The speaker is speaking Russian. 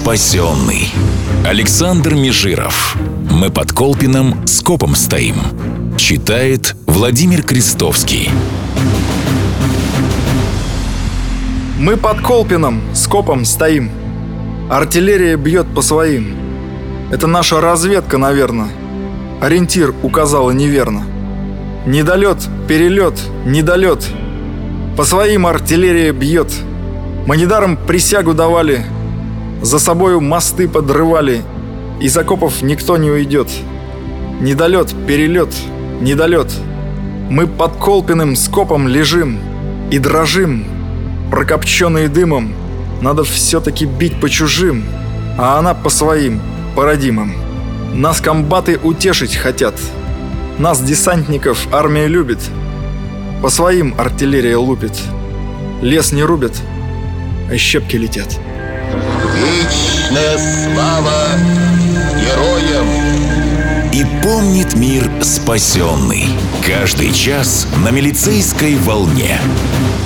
спасенный. Александр Межиров. Мы под Колпином скопом стоим. Читает Владимир Крестовский. Мы под Колпином скопом стоим. Артиллерия бьет по своим. Это наша разведка, наверно. Ориентир указала неверно. Недолет, перелет, недолет. По своим артиллерия бьет. Мы недаром присягу давали. За собою мосты подрывали. Из окопов никто не уйдет. Недолет, перелет, недолет. Мы под Колпиным скопом лежим и дрожим, прокопченные дымом. Надо все-таки бить по чужим, а она по своим, по родимым. Нас комбаты утешить хотят. Нас, десантников, армия любит. По своим артиллерия лупит. Лес не рубит, а щепки летят. Вечная слава героям! И помнит мир спасенный. Каждый час на милицейской волне.